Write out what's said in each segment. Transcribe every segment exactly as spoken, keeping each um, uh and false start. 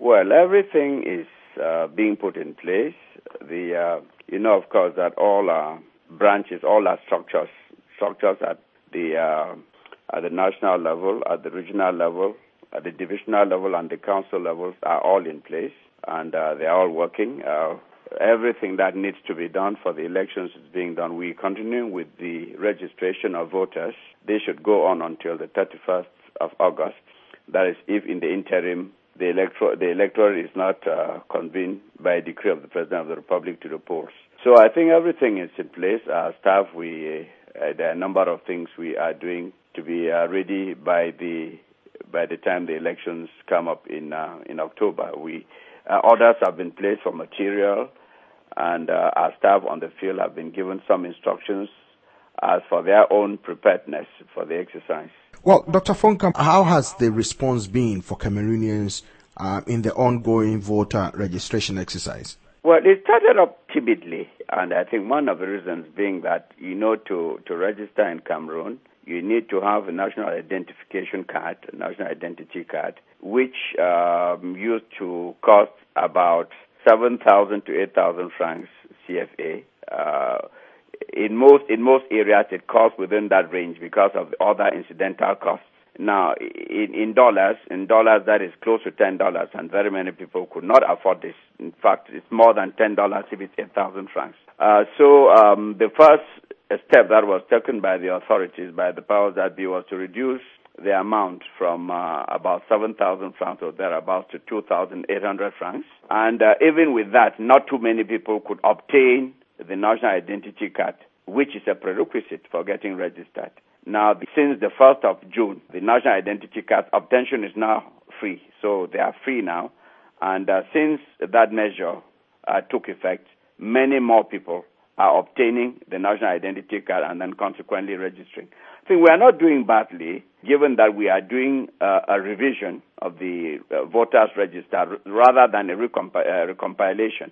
Well, everything is uh, being put in place. The uh, you know, of course, that all uh, branches, all our structures, structures at the uh, at the national level, at the regional level, at the divisional level, and the council levels are all in place, and uh, they are all working. Uh, everything that needs to be done for the elections is being done. We continue with the registration of voters. They should go on until the thirty-first of August. That is, if in the interim the electoral the electorate is not uh, convened by decree of the President of the Republic to the polls. So I think everything is in place. Our staff, we uh, there are a number of things we are doing to be uh, ready by the by the time the elections come up in uh, in October. We uh, orders have been placed for material, and uh, our staff on the field have been given some instructions as for their own preparedness for the exercise. Well, Doctor Fonkam, how has the response been for Cameroonians uh, in the ongoing voter registration exercise? Well, it started up timidly, and I think one of the reasons being that, you know, to, to register in Cameroon, you need to have a national identification card, a national identity card, which um, used to cost about seven thousand to eight thousand francs C F A. Uh, in most in most areas, it costs within that range because of the other incidental costs. Now, in, in dollars, in dollars that is close to ten dollars, and very many people could not afford this. In fact, it's more than ten dollars if it's eight thousand francs. Uh, so um, the first step that was taken by the authorities, by the powers that be, was to reduce the amount from uh, about seven thousand francs or thereabouts to two thousand eight hundred francs. And uh, even with that, not too many people could obtain the national identity card, which is a prerequisite for getting registered. Now, since the first of June, the national identity card obtention is now free. So they are free now. And uh, since that measure uh, took effect, many more people are obtaining the national identity card and then consequently registering. I think we are not doing badly, given that we are doing uh, a revision of the uh, voters register rather than a recomp- uh, recompilation.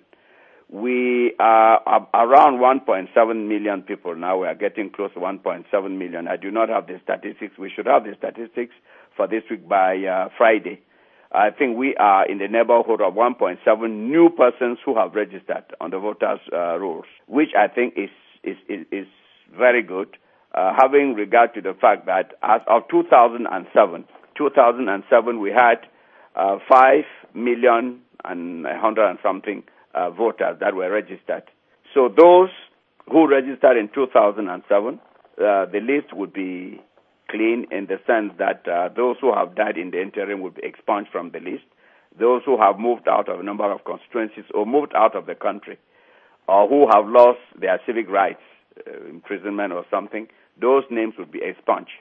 We are around one point seven million people now. We are getting close to one point seven million. I do not have the statistics. We should have the statistics for this week by uh, Friday. I think we are in the neighborhood of one point seven new persons who have registered on the voters' uh, rolls, which I think is is is, is very good, uh, having regard to the fact that as of two thousand seven, two thousand seven we had uh, five million and a hundred and something Uh, voters that were registered. So those who registered in two thousand seven, uh, the list would be clean in the sense that uh, those who have died in the interim would be expunged from the list. Those who have moved out of a number of constituencies or moved out of the country, or who have lost their civic rights, uh, imprisonment or something, those names would be expunged.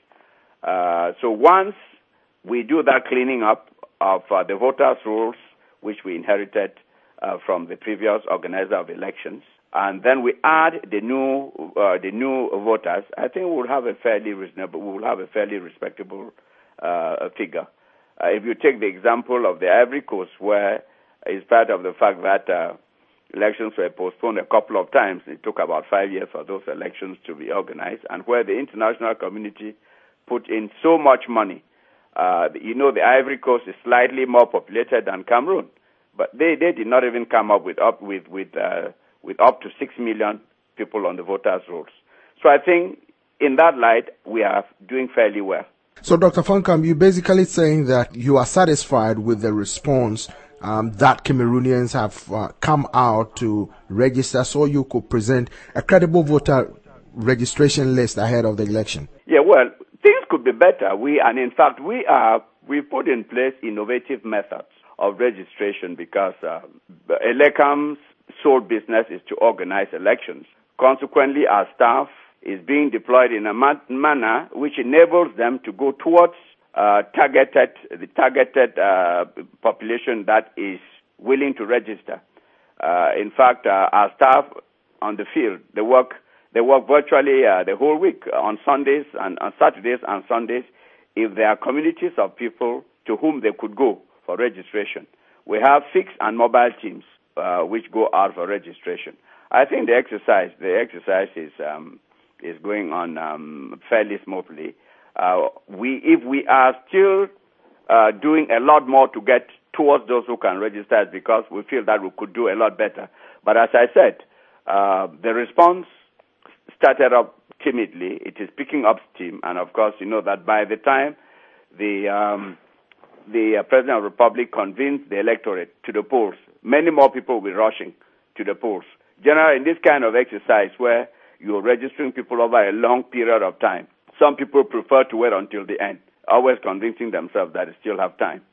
Uh, so once we do that cleaning up of uh, the voters' rolls, which we inherited Uh, from the previous organizer of elections, and then we add the new uh, the new voters, I think we will have a fairly reasonable, we will have a fairly respectable uh, figure. Uh, if you take the example of the Ivory Coast, where in spite of the fact that uh, elections were postponed a couple of times, it took about five years for those elections to be organized, and where the international community put in so much money. Uh, you know, the Ivory Coast is slightly more populated than Cameroon. But they, they did not even come up with up with with uh, with up to six million people on the voters' rolls. So I think in that light we are doing fairly well. So Doctor Fonkam, you're basically saying that you are satisfied with the response um, that Cameroonians have uh, come out to register, so you could present a credible voter registration list ahead of the election. Yeah, well, things could be better. We and in fact we are we put in place innovative methods of registration because uh, ELECAM's sole business is to organize elections. Consequently, our staff is being deployed in a ma- manner which enables them to go towards uh, targeted the targeted uh, population that is willing to register. Uh, in fact, uh, our staff on the field, they work they work virtually uh, the whole week on Sundays and on Saturdays and Sundays. If there are communities of people to whom they could go for registration, we have fixed and mobile teams uh, which go out for registration. I think the exercise, the exercise is um, is going on um, fairly smoothly. Uh, we, if we are still uh, doing a lot more to get towards those who can register because we feel that we could do a lot better. But as I said, uh, the response started up timidly. It is picking up steam, and of course, you know that by the time the um, the uh, President of the Republic convinced the electorate to the polls, many more people will be rushing to the polls. Generally, in this kind of exercise where you're registering people over a long period of time, some people prefer to wait until the end, always convincing themselves that they still have time.